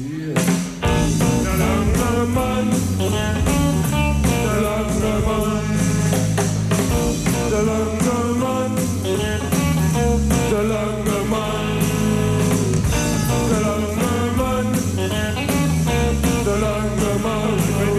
hier. Der lange Mann, der lange Mann, der lange Mann, der lange Mann, der lange Mann, der lange Mann.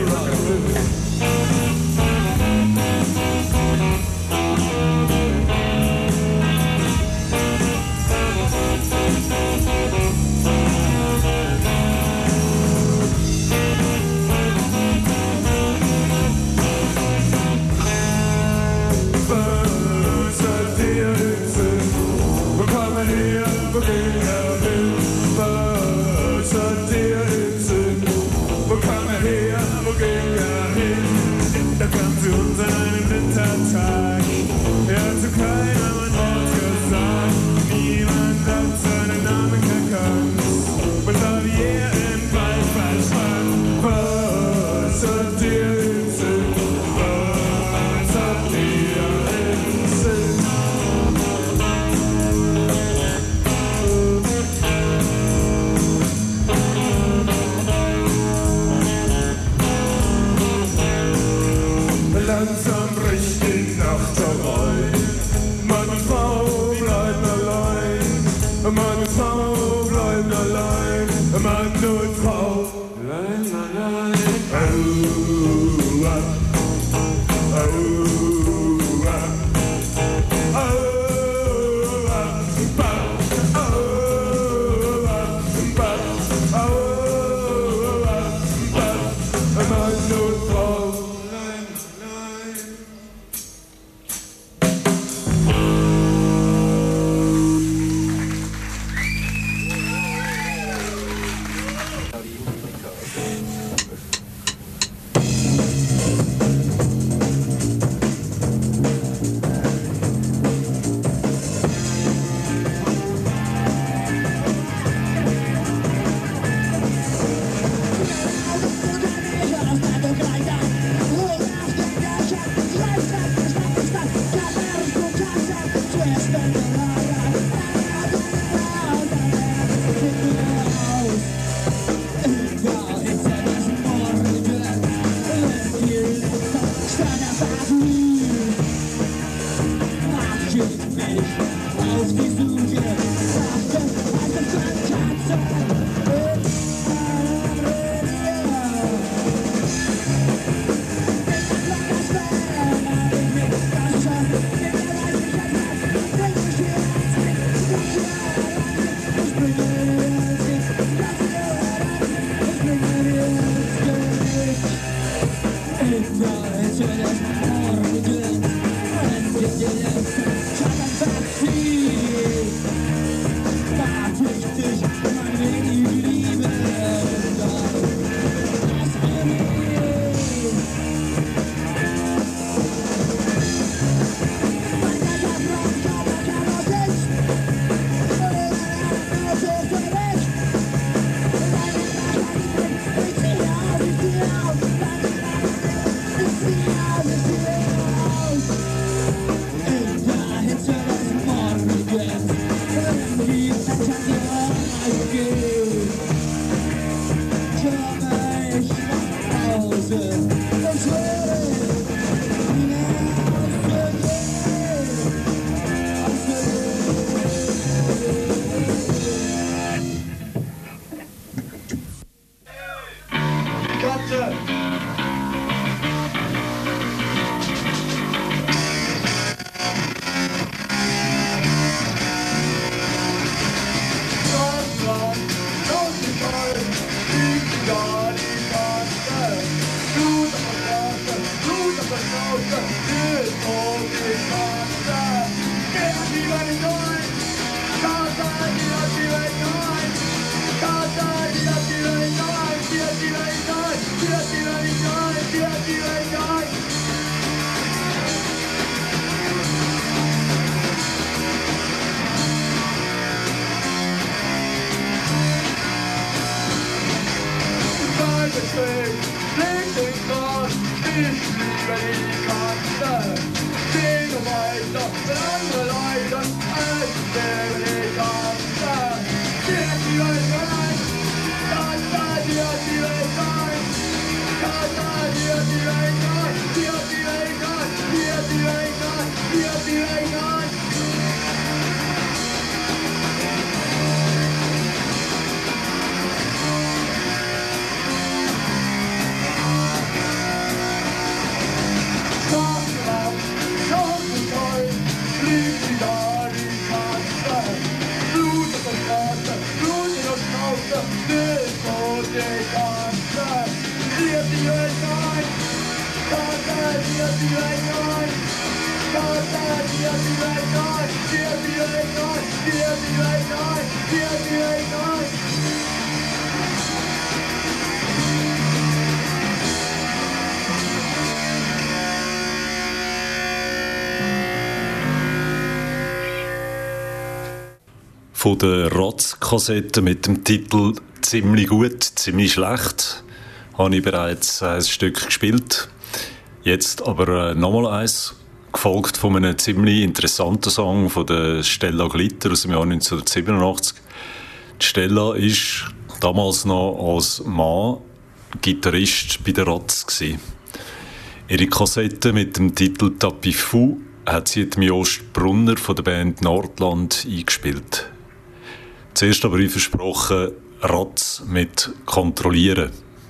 Wo ging er hin? Was hat dir im Sinn? Wo kam er her? Wo ging er hin? Da kam zu uns an einem Wintertag. Er hat zu keinem ein Wort gesagt. Niemand hat seinen Namen gekannt. Und war wie er im Wald verschwand. Was hat dir im Sinn? Was hat dir im Sinn? Langsam bricht die Nacht herein. Mann und Frau bleiben allein. Mann und Frau bleiben allein. Mann und Frau bleiben allein. Oh, ah. Oh, ah. Oh, ah. Ba. Oh, ah. Ba. Oh, ah. Ba. Mann und Frau. Von der Rotz-Kassette mit dem Titel «Ziemlich gut, ziemlich schlecht» habe ich bereits ein Stück gespielt. Jetzt aber nochmal eins, gefolgt von einem ziemlich interessanten Song von der Stella Glitter aus dem Jahr 1987. Die Stella war damals noch als Mann Gitarrist bei der Rotz gewesen. Ihre Kassette mit dem Titel «Tapis Fou» hat sie dem Jost Brunner von der Band Nordland eingespielt. Zuerst aber wie versprochen, Ratz mit «Kontrollieren».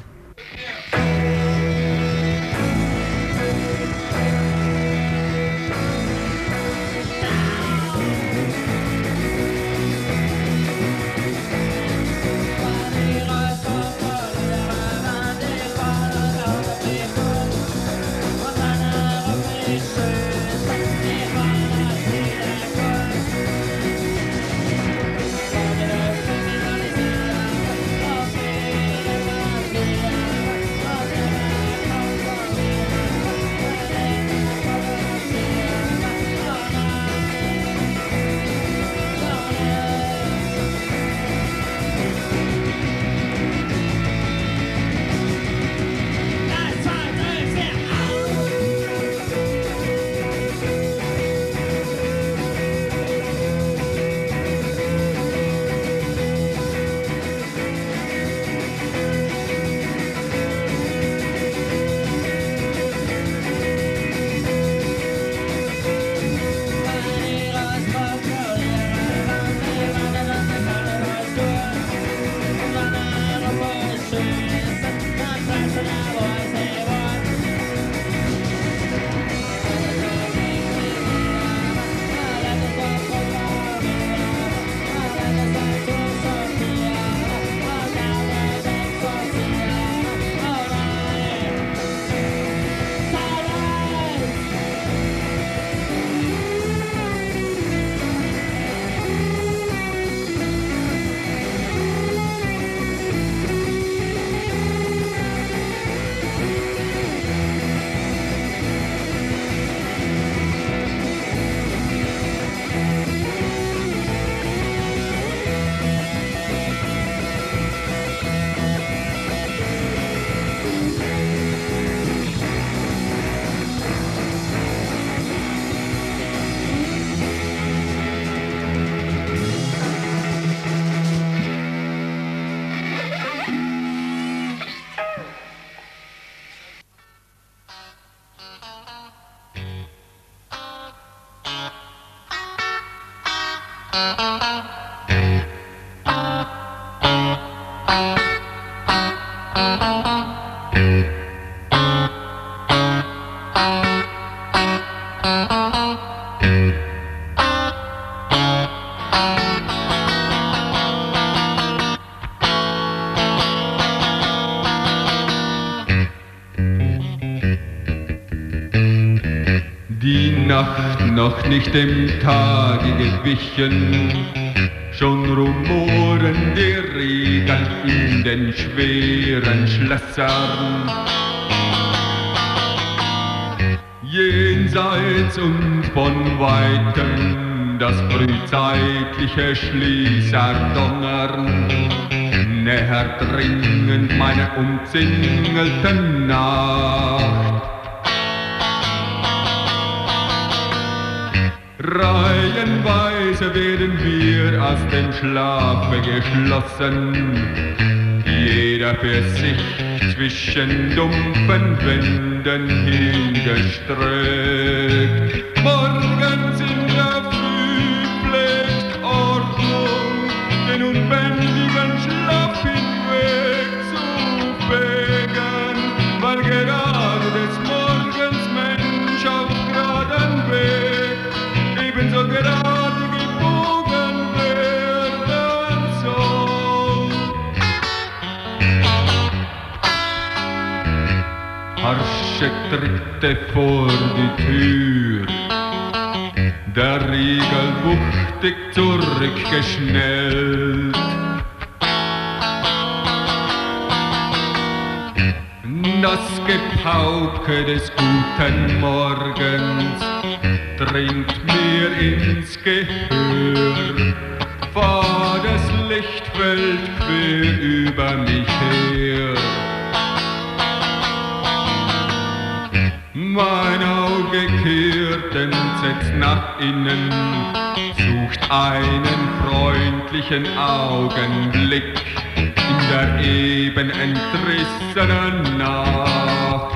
Noch nicht dem Tage gewichen, schon rumoren die Regeln in den schweren Schlössern. Jenseits und von Weitem das frühzeitliche Schließerdonnern, näher dringend meine umzingelte Nacht. Reihenweise werden wir aus dem Schlafe geschlossen, jeder für sich zwischen dumpfen Wänden hingestreckt. Morgens in der Früh pflegt Ordnung den unbändigen Schlaf hinwegzufegen, weil gerade des Morgens Mensch auf geraden Weg ebenso gerade gebogen werden soll. harsche Tritte vor die Tür. Der Riegel wuchtig zurückgeschnellt. Das Gepauke des guten Morgens dringt mir ins Gehör. Fades Licht fällt quer über mich her. Mein Auge kehrt entsetzt nach innen, sucht einen freundlichen Augenblick in der eben entrissenen Nacht.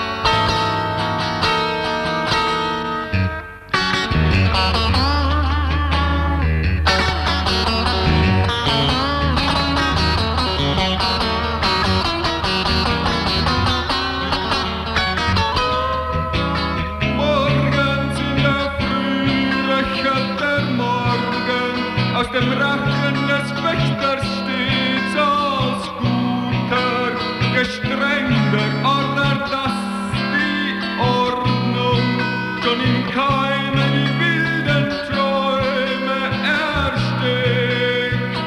Morgens in der Früh röchelt der Morgen, aus dem Rachen des Wächters stets als guter, gestrengter Order, dass die Ordnung schon im Keime die wilden Träume erstickt.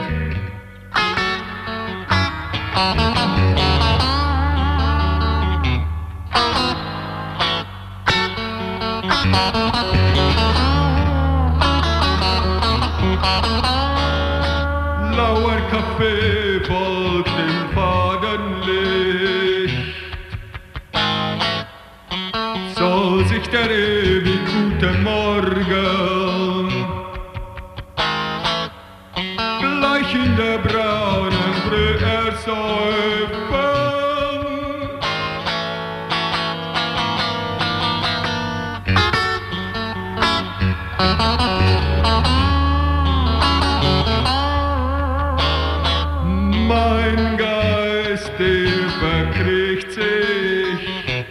Lauer Kaffee folgt dem Fadenlicht. Soll sich der ewig gute Morgen gleich in der braunen Brühe ersäufen? Mein Geist, der verkriecht sich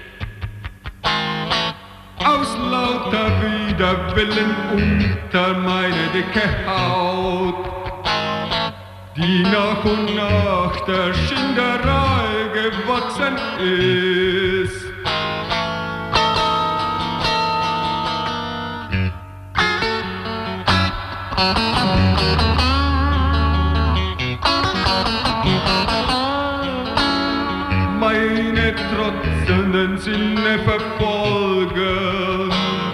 aus lauter Widerwillen unter meine dicke Haut, die nach und nach der Schinderei gewachsen ist. Meine trotzenden Sinne verfolgen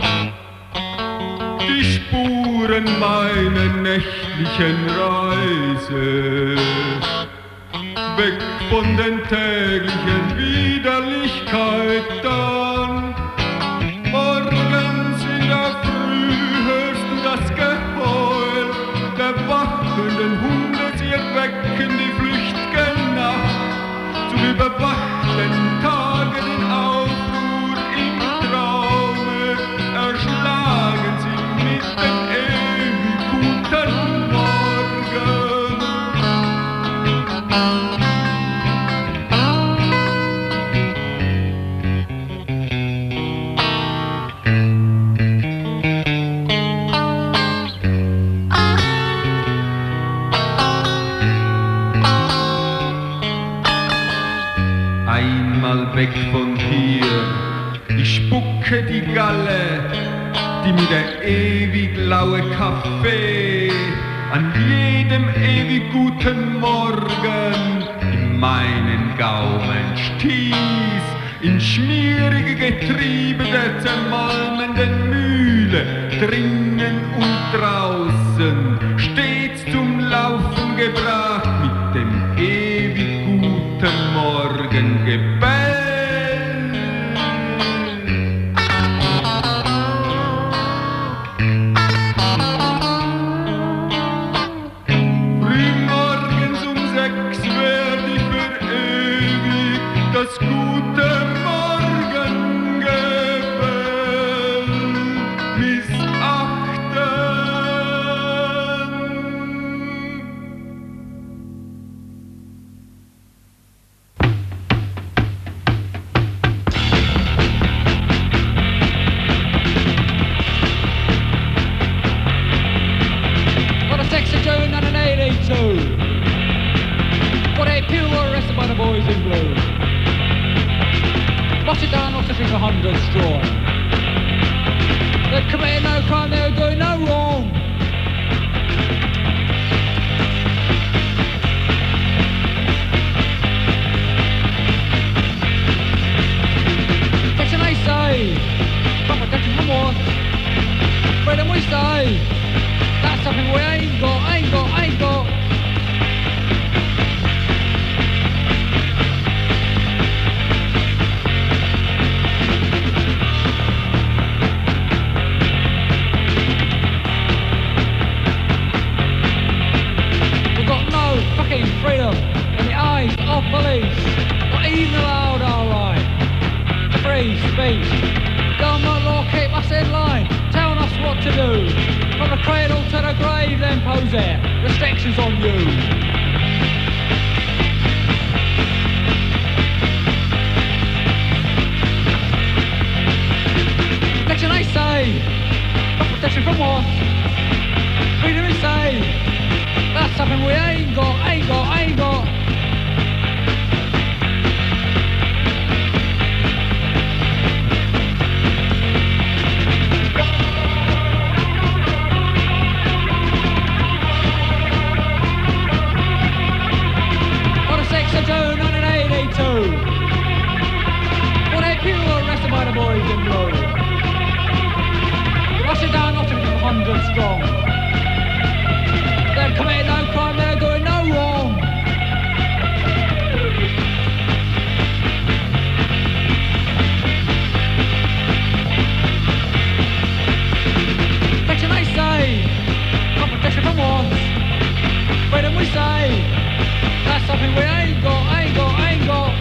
die Spuren meiner nächtlichen Reise, weg von den täglichen Widerlichkeiten. Morgens in der Früh hörst du das Geheul der wachenden Hunde, sie erwecken die flüchtige Nacht zum überwachten Tage den Aufruhr im Traume, erschlagen sie mit dem ewig guten Morgen. Einmal weg von hier, ich spucke die Galle, die mir der ewig laue Kaffee an jedem ewig guten Morgen in meinen Gaumen stieß, in schmierige Getriebe der zermalmenden Mühle, drinnen und draußen, stets zum Laufen gebracht mit dem ewig guten Morgengebell. Frühmorgens um 6 werd ich für ewig das gute Morgengebell missachten. What a sexy tune and an 882. What a pure arrested by the boys in blue. Lost it down, not to think 100 strong. They've committed no crime, they were doing no wrong. Protection they say, but protection from what? Freedom we say, that's something we ain't got, ain't got, ain't got. Freedom in the eyes of police, not even allowed our right to free speech. Government law keep us in line, telling us what to do. From the cradle to the grave, then pose their restrictions on you. Protection they say, but protection from what? Freedom they say. That's something we ain't got, ain't got, ain't got. On the 6th of June 1982, 48 people were arrested by the boys in blue. Rushing down Nottingham 100 strong. They've committed no crime, they're doing no wrong. Protection they say, not protection from what? Freedom we say, that's something we ain't got, ain't got, ain't got.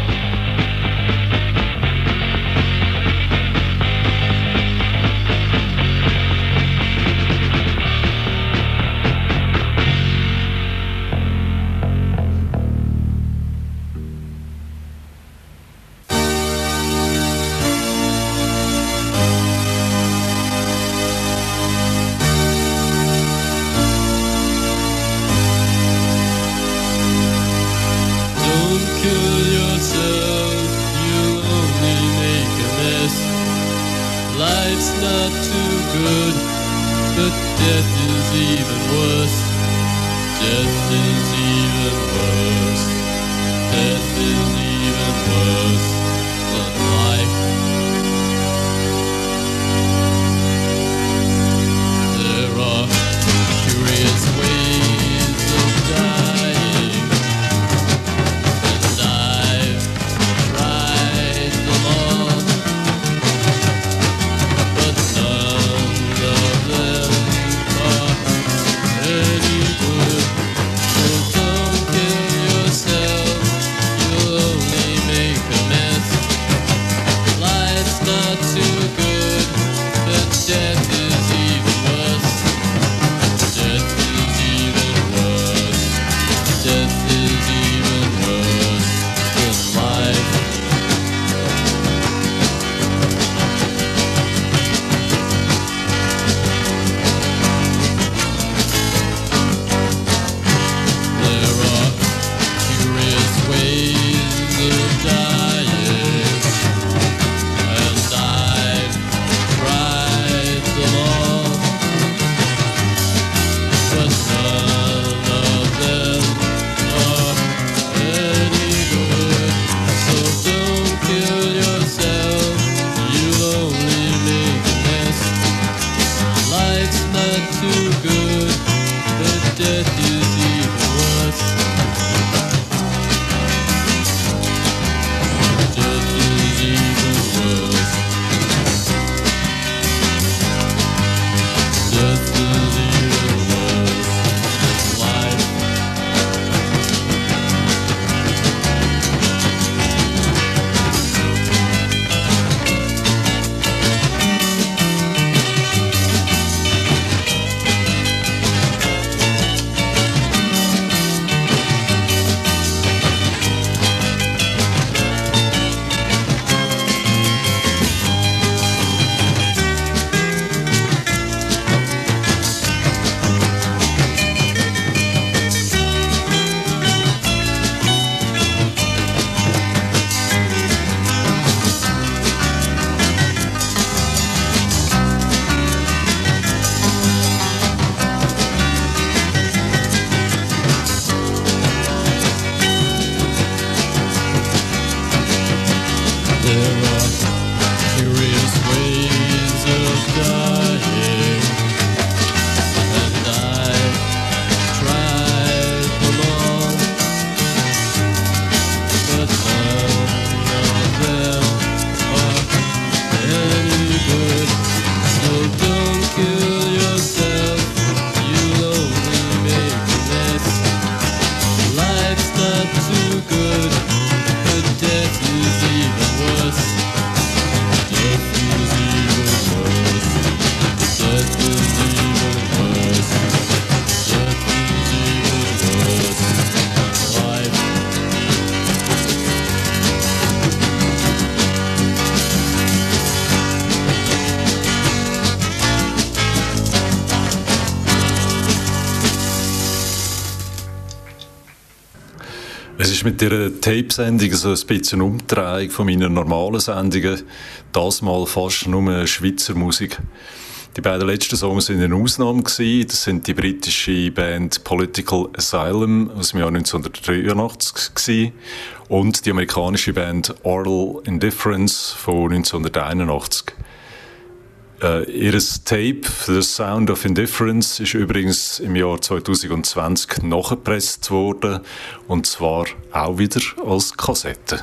Es ist mit dieser Tape-Sendung so ein bisschen eine Umdrehung von meinen normalen Sendungen. Das mal fast nur Schweizer Musik. Die beiden letzten Songs waren eine Ausnahme. Das sind die britische Band Political Asylum aus dem Jahr 1983 und die amerikanische Band Oral Indifference von 1981. Ihr Tape «The Sound of Indifference» ist übrigens im Jahr 2020 nachgepresst worden, und zwar auch wieder als Kassette.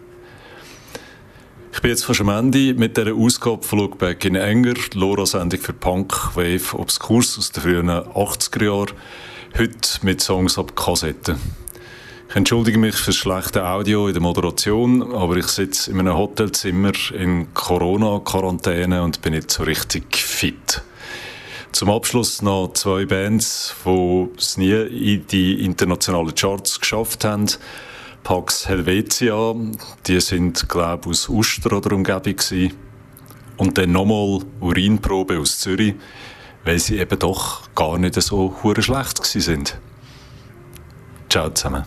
Ich bin jetzt fast am Ende mit dieser Ausgabe von «Look Back in Anger», Lora-Sendung für Punk, Wave, Obskurs aus den frühen 80er Jahren, heute mit Songs ab Kassette. Ich entschuldige mich für das schlechte Audio in der Moderation, aber ich sitze in einem Hotelzimmer in Corona-Quarantäne und bin nicht so richtig fit. Zum Abschluss noch 2 Bands, die es nie in die internationalen Charts geschafft haben. Pax Helvetia, die sind, glaube ich, aus Uster oder Umgebung gewesen. Und dann nochmal Urinprobe aus Zürich, weil sie eben doch gar nicht so hure schlecht gewesen sind. Ciao zusammen.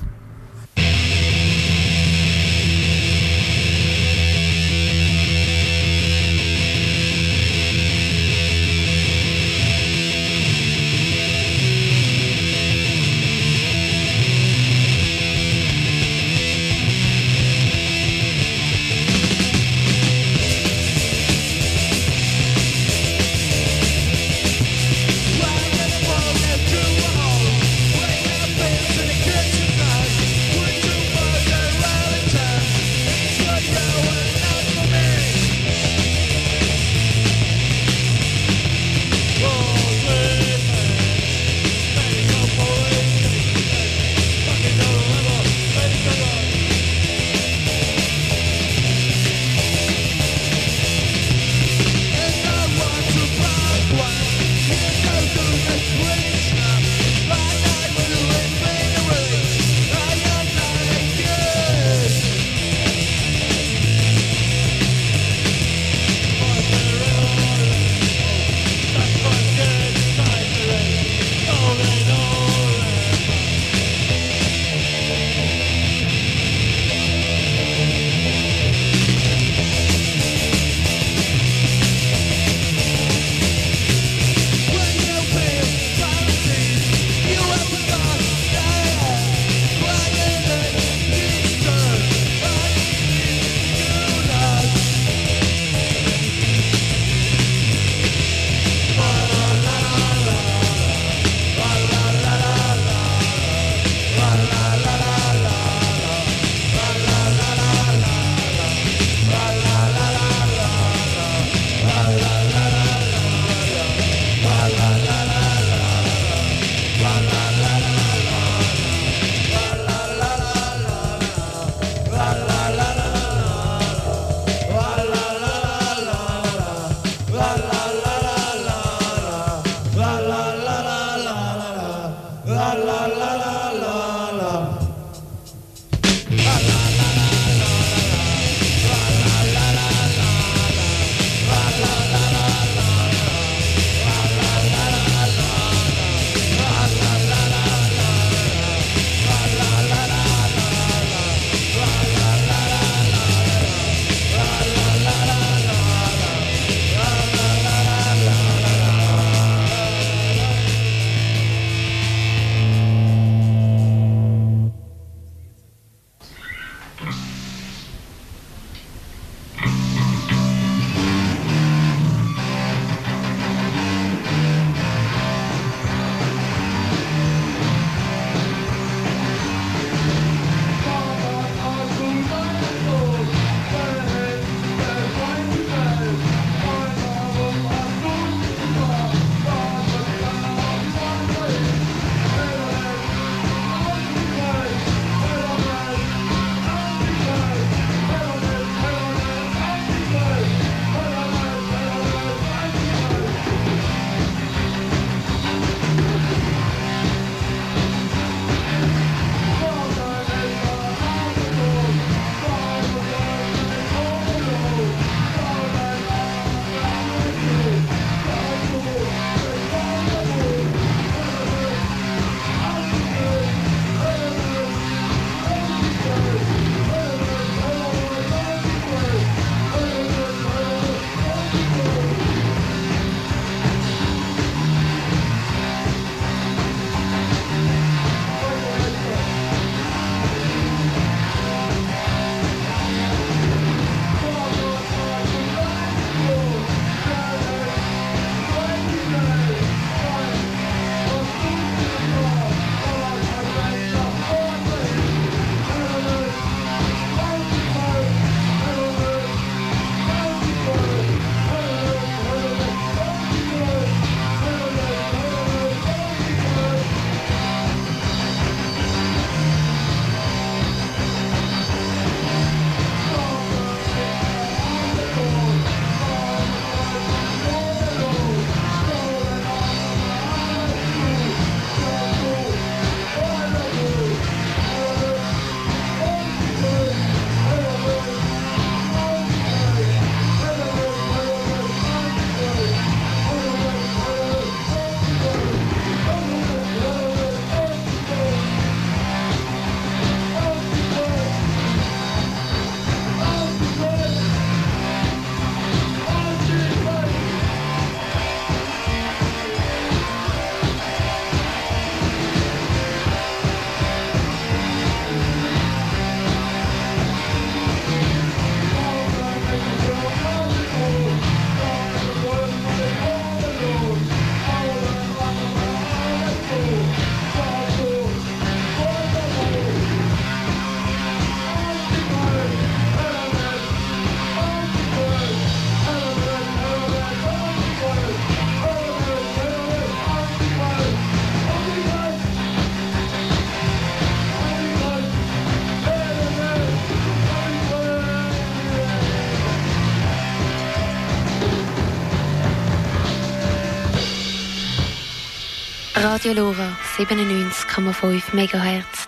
Radio Lora 97,5 MHz.